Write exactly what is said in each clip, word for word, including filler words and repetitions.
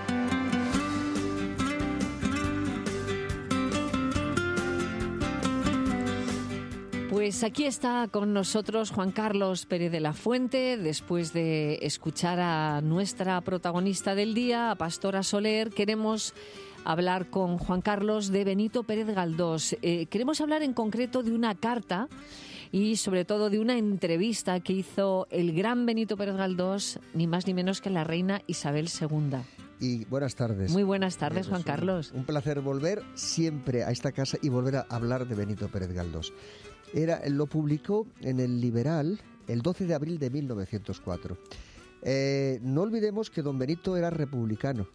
Pues aquí está con nosotros Juan Carlos Pérez de la Fuente, después de escuchar a nuestra protagonista del día, a Pastora Soler. Queremos hablar con Juan Carlos de Benito Pérez Galdós. Eh, queremos hablar en concreto de una carta y sobre todo de una entrevista que hizo el gran Benito Pérez Galdós, ni más ni menos que la reina Isabel segunda. Y buenas tardes. Muy buenas tardes, Juan Carlos. Un placer volver siempre a esta casa y volver a hablar de Benito Pérez Galdós. Era, lo publicó en El Liberal el doce de abril de mil novecientos cuatro. Eh, no olvidemos que don Benito era republicano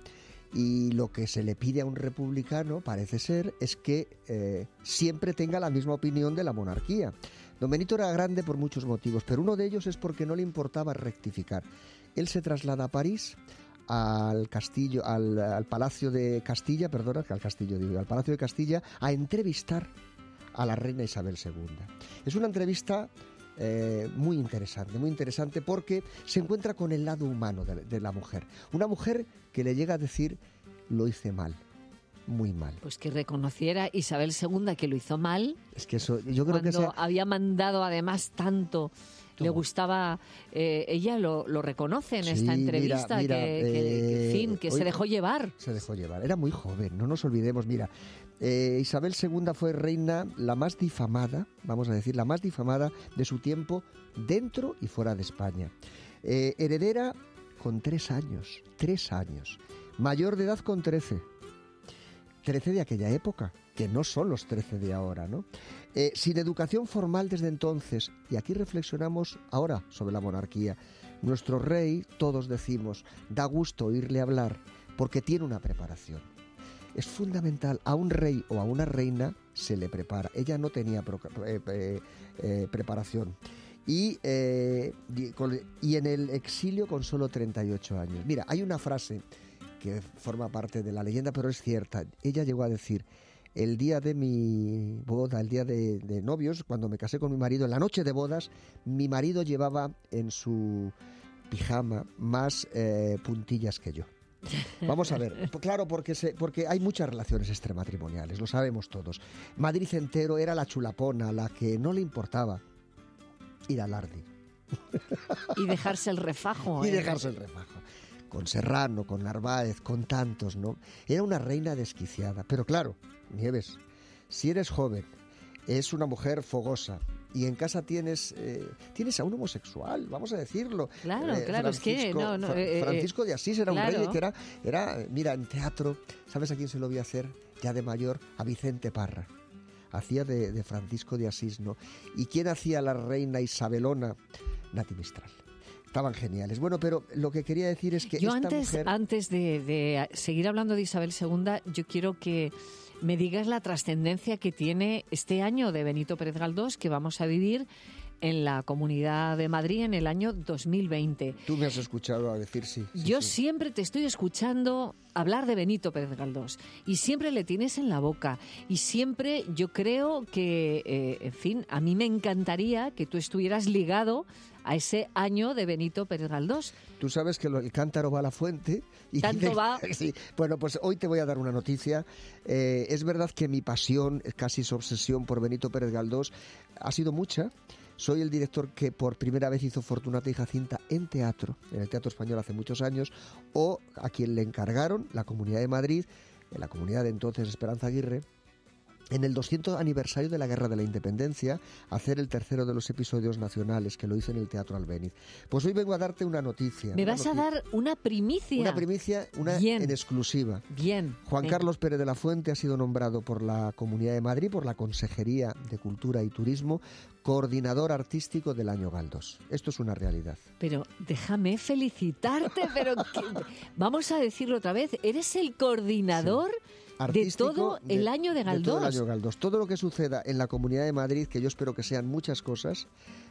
y lo que se le pide a un republicano, parece ser, es que eh, siempre tenga la misma opinión de la monarquía. Don Benito era grande por muchos motivos, pero uno de ellos es porque no le importaba rectificar. Él se traslada a París, al castillo, al, al Palacio de Castilla, perdona, que al castillo digo, al Palacio de Castilla, a entrevistar a la reina Isabel segunda. Es una entrevista eh, muy interesante, muy interesante porque se encuentra con el lado humano de, de la mujer. Una mujer que le llega a decir, lo hice mal, muy mal. Pues que reconociera Isabel segunda que lo hizo mal. Es que eso, yo creo que cuando esa... había mandado además tanto... Le gustaba, eh, ella lo, lo reconoce en sí, esta entrevista, mira, mira, que, que, eh, que, en fin, que hoy, se dejó llevar. Se dejó llevar, era muy joven, no nos olvidemos, mira, eh, Isabel segunda fue reina la más difamada, vamos a decir, la más difamada de su tiempo dentro y fuera de España. Eh, heredera con tres años, tres años, mayor de edad con trece, trece de aquella época, que no son los trece de ahora, ¿no? Eh, sin educación formal desde entonces, y aquí reflexionamos ahora sobre la monarquía. Nuestro rey, todos decimos, da gusto oírle hablar porque tiene una preparación. Es fundamental, a un rey o a una reina se le prepara. Ella no tenía pro, eh, eh, eh, preparación. Y, eh, y en el exilio con solo treinta y ocho años. Mira, hay una frase que forma parte de la leyenda, pero es cierta. Ella llegó a decir... El día de mi boda, el día de, de novios, cuando me casé con mi marido, en la noche de bodas, mi marido llevaba en su pijama más eh, puntillas que yo. Vamos a ver, claro, porque, se, porque hay muchas relaciones extramatrimoniales, lo sabemos todos. Madrid entero era la chulapona, la que no le importaba ir al Ardi. Y dejarse el refajo. Y ¿eh? dejarse el refajo. Con Serrano, con Narváez, con tantos, ¿no? Era una reina desquiciada. Pero claro, Nieves, si eres joven, es una mujer fogosa y en casa tienes eh, tienes a un homosexual, vamos a decirlo. Claro, eh, claro, Francisco, es que... No, no, eh, Francisco de Asís era claro. un rey que era, era... Mira, en teatro, ¿sabes a quién se lo vi hacer? Ya de mayor, a Vicente Parra. Hacía de, de Francisco de Asís, ¿no? ¿Y quién hacía la reina Isabelona? Nati Mistral. Estaban geniales. Bueno, pero lo que quería decir es que yo esta antes, mujer... antes de, de seguir hablando de Isabel segunda, yo quiero que me digas la trascendencia que tiene este año de Benito Pérez Galdós que vamos a vivir en la Comunidad de Madrid en el año dos mil veinte. Tú me has escuchado a decir sí. sí yo sí. siempre te estoy escuchando hablar de Benito Pérez Galdós y siempre le tienes en la boca y siempre yo creo que, eh, en fin, a mí me encantaría que tú estuvieras ligado a ese año de Benito Pérez Galdós. Tú sabes que lo, el cántaro va a la fuente. Y Tanto va. Sí. Bueno, pues hoy te voy a dar una noticia. Eh, es verdad que mi pasión, casi su obsesión por Benito Pérez Galdós ha sido mucha. Soy el director que por primera vez hizo Fortunata y Jacinta en teatro, en el Teatro Español hace muchos años, o a quien le encargaron la Comunidad de Madrid, en la comunidad de entonces Esperanza Aguirre, en el doscientos aniversario de la Guerra de la Independencia, hacer el tercero de los episodios nacionales, que lo hice en el Teatro Albéniz. Pues hoy vengo a darte una noticia. ¿Me una vas noticia, a dar una primicia? Una primicia, una Bien. en exclusiva. Bien. Juan Bien. Carlos Pérez de la Fuente ha sido nombrado por la Comunidad de Madrid, por la Consejería de Cultura y Turismo, coordinador artístico del Año Galdós. Esto es una realidad. Pero déjame felicitarte, pero que, vamos a decirlo otra vez, eres el coordinador... Sí. De todo el de, año de Galdós. De todo el año Galdós. Todo lo que suceda en la Comunidad de Madrid, que yo espero que sean muchas cosas,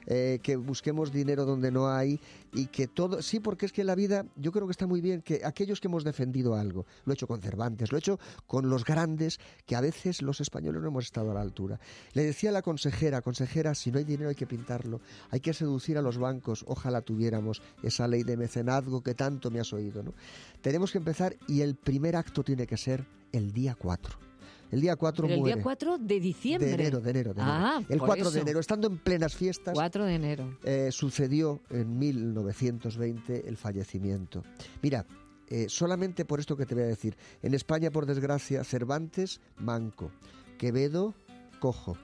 eh, que busquemos dinero donde no hay y que todo... Sí, porque es que la vida, yo creo que está muy bien que aquellos que hemos defendido algo, lo he hecho con Cervantes, lo he hecho con los grandes, que a veces los españoles no hemos estado a la altura. Le decía a la consejera, consejera, si no hay dinero hay que pintarlo, hay que seducir a los bancos, ojalá tuviéramos esa ley de mecenazgo que tanto me has oído, ¿no? Tenemos que empezar y el primer acto tiene que ser el día cuatro. El día cuatro Pero el muere. día cuatro de diciembre. De enero, de enero, de enero. Ah, el por cuatro eso. de enero, estando en plenas fiestas. cuatro de enero. Eh, sucedió en mil novecientos veinte el fallecimiento. Mira, eh, solamente por esto que te voy a decir. En España, por desgracia, Cervantes, manco. Quevedo, cojo.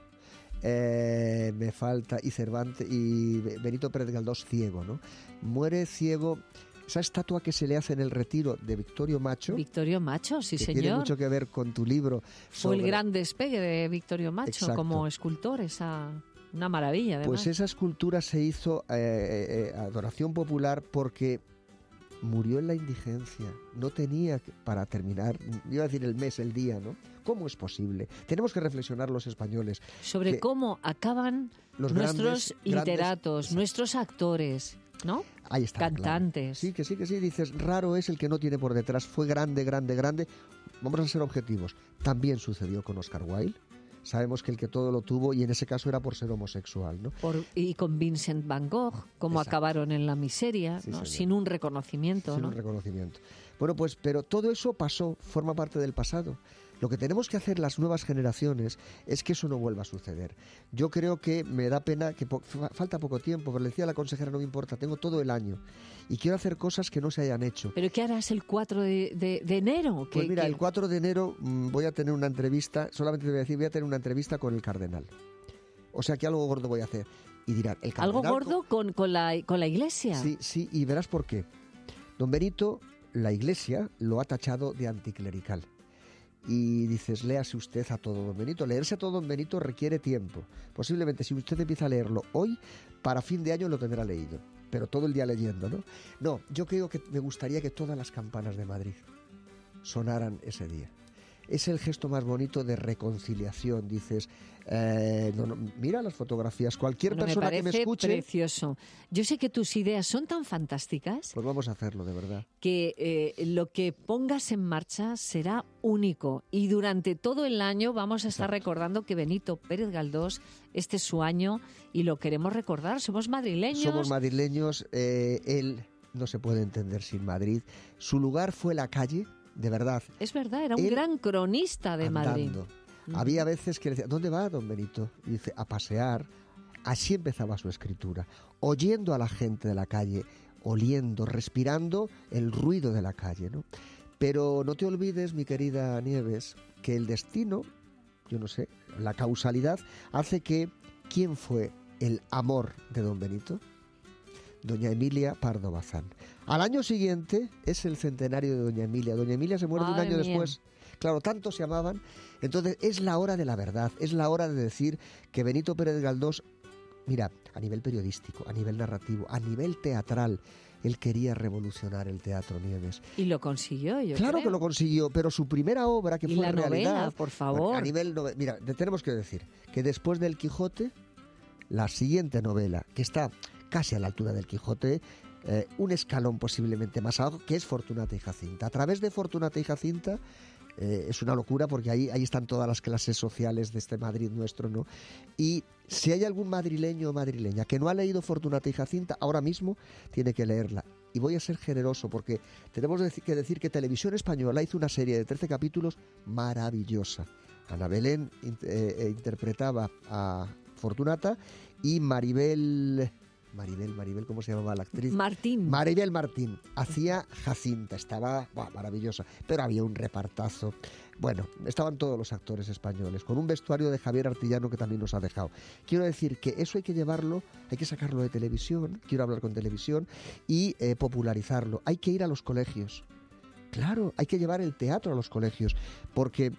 Eh, me falta, y Cervantes, y Benito Pérez Galdós, ciego, ¿no? Muere ciego. Esa estatua que se le hace en el retiro de Victorio Macho, Victorio Macho, sí que señor. tiene mucho que ver con tu libro. Fue el sobre- gran despegue de Victorio Macho Exacto. como escultor, esa una maravilla además. Pues esa escultura se hizo eh, eh, adoración popular porque murió en la indigencia. No tenía que- para terminar, iba a decir el mes, el día, ¿no? ¿Cómo es posible? Tenemos que reflexionar los españoles. Sobre que cómo acaban los nuestros grandes- grandes- literatos, Exacto. nuestros actores, ¿no? Ahí está. la clave. Cantantes. Sí, que sí, que sí. Dices, raro es el que no tiene por detrás. Fue grande, grande, grande. Vamos a ser objetivos. También sucedió con Oscar Wilde. Sabemos que el que todo lo tuvo, y en ese caso era por ser homosexual, ¿no? Por- y con Vincent Van Gogh, cómo Exacto. acabaron en la miseria, Sí, ¿no? señor. Sin un reconocimiento, Sin ¿no? un reconocimiento. Bueno, pues, pero todo eso pasó, forma parte del pasado. Lo que tenemos que hacer las nuevas generaciones es que eso no vuelva a suceder. Yo creo que me da pena, que po- fa- falta poco tiempo, pero le decía a la consejera, no me importa, tengo todo el año y quiero hacer cosas que no se hayan hecho. ¿Pero qué harás el cuatro de, de- de enero? Pues ¿Qué- mira, qué- el cuatro de enero mm, voy a tener una entrevista, solamente te voy a decir, voy a tener una entrevista con el cardenal. O sea que algo gordo voy a hacer. Y dirán, el cardenal... ¿Algo gordo con, con, la, con la iglesia? Sí, sí, y verás por qué. Don Benito, la iglesia lo ha tachado de anticlerical. Y dices, léase usted a todo Don Benito. Leerse a todo Don Benito requiere tiempo. Posiblemente si usted empieza a leerlo hoy, para fin de año lo tendrá leído. Pero todo el día leyendo, ¿no? No, yo creo que me gustaría que todas las campanas de Madrid sonaran ese día. Es el gesto más bonito de reconciliación. Dices, eh, no, no, mira las fotografías. Cualquier Bueno, persona me que me parece escuche, precioso. Yo sé que tus ideas son tan fantásticas pues vamos a hacerlo, de verdad. que eh, lo que pongas en marcha será único y durante todo el año vamos a estar Exacto. recordando que Benito Pérez Galdós, este es su año y lo queremos recordar. Somos madrileños. Somos madrileños, eh, él no se puede entender sin Madrid. Su lugar fue la calle, de verdad, Es verdad, era un Él gran cronista de Madrid. andando. Ujú. Había veces que le decía, ¿dónde va don Benito? Y dice, a pasear. Así empezaba su escritura, oyendo a la gente de la calle, oliendo, respirando el ruido de la calle, ¿no? Pero no te olvides, mi querida Nieves, que el destino, yo no sé, la causalidad, hace que, ¿quién fue el amor de don Benito? Doña Emilia Pardo Bazán. Al año siguiente es el centenario de Doña Emilia. Doña Emilia se muere un Madre año mía. después. Claro, tanto se amaban. Entonces es la hora de la verdad, es la hora de decir que Benito Pérez Galdós, mira, a nivel periodístico, a nivel narrativo, a nivel teatral, él quería revolucionar el teatro, Nieves. Y lo consiguió, yo Claro creo. que lo consiguió, pero su primera obra, que Y fue la realidad, novela, por favor. bueno, a nivel nove- mira, te tenemos que decir que después del Quijote, la siguiente novela, que está casi a la altura del Quijote, eh, un escalón posiblemente más abajo, que es Fortunata y Jacinta. A través de Fortunata y Jacinta, eh, es una locura porque ahí, ahí están todas las clases sociales de este Madrid nuestro, ¿no? Y si hay algún madrileño o madrileña que no ha leído Fortunata y Jacinta, ahora mismo tiene que leerla. Y voy a ser generoso porque tenemos que decir que Televisión Española hizo una serie de trece capítulos maravillosa. Ana Belén eh, eh, interpretaba a Fortunata y Maribel... Maribel, Maribel, ¿cómo se llamaba la actriz? Martín. Maribel Martín hacía Jacinta, estaba buah, maravillosa, pero había un repartazo. Bueno, estaban todos los actores españoles, con un vestuario de Javier Artillano que también nos ha dejado. Quiero decir que eso hay que llevarlo, hay que sacarlo de televisión, quiero hablar con televisión, y eh, popularizarlo. Hay que ir a los colegios. Claro, hay que llevar el teatro a los colegios, porque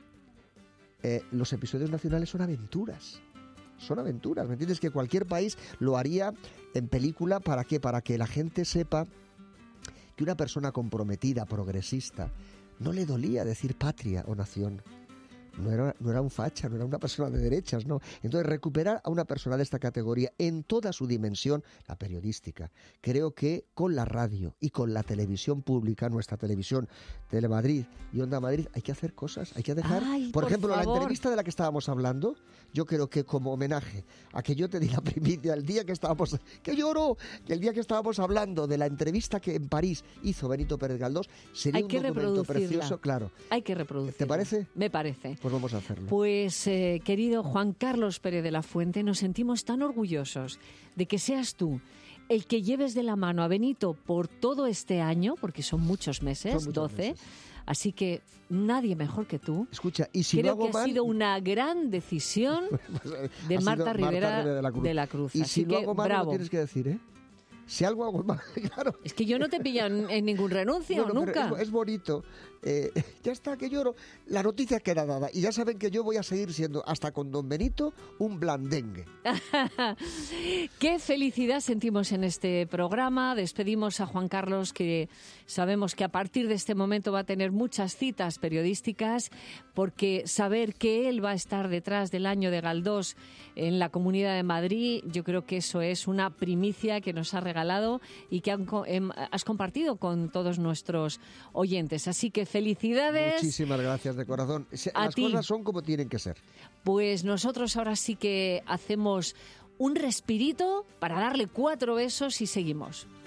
eh, los episodios nacionales son aventuras. Son aventuras, ¿me entiendes? Que cualquier país lo haría en película, ¿para qué? Para que la gente sepa que una persona comprometida, progresista, no le dolía decir patria o nación. no era, no era un facha, no era una persona de derechas, ¿no? Entonces, recuperar a una persona de esta categoría en toda su dimensión, la periodística, creo que con la radio y con la televisión pública, nuestra televisión, Telemadrid y Onda Madrid, hay que hacer cosas, hay que dejar... Ay, por, por ejemplo, favor. la entrevista de la que estábamos hablando, yo creo que como homenaje a que yo te di la primicia el día que estábamos... ¡Que lloro! Que el día que estábamos hablando de la entrevista que en París hizo Benito Pérez Galdós, sería Hay un que documento reproducirla. precioso, claro. Hay que reproducirla. ¿Te parece? Me parece. Pues vamos a hacerlo. Pues, eh, querido Juan Carlos Pérez de la Fuente, nos sentimos tan orgullosos de que seas tú el que lleves de la mano a Benito por todo este año, porque son muchos meses, Son muchos doce, meses. Así que nadie mejor que tú. Escucha, y si Creo lo hago que ha mal, sido una gran decisión de ha sido Marta Rivera de la Cruz. de la Cruz. Y Así si lo que, hago mal, bravo. lo tienes que decir, ¿eh? Si algo hago mal, claro. Es que yo no te pillo en, en ningún renuncio, Bueno, pero nunca. Es, es bonito. Eh, ya está, que lloro. La noticia queda dada. Y ya saben que yo voy a seguir siendo, hasta con don Benito, un blandengue. Qué felicidad sentimos en este programa. Despedimos a Juan Carlos, que sabemos que a partir de este momento va a tener muchas citas periodísticas, porque saber que él va a estar detrás del año de Galdós en la Comunidad de Madrid, yo creo que eso es una primicia que nos ha regalado y que han, em, has compartido con todos nuestros oyentes. Así que felicidades. Muchísimas gracias de corazón. Se- A Las ti. cosas son como tienen que ser. Pues nosotros ahora sí que hacemos un respirito para darle cuatro besos y seguimos.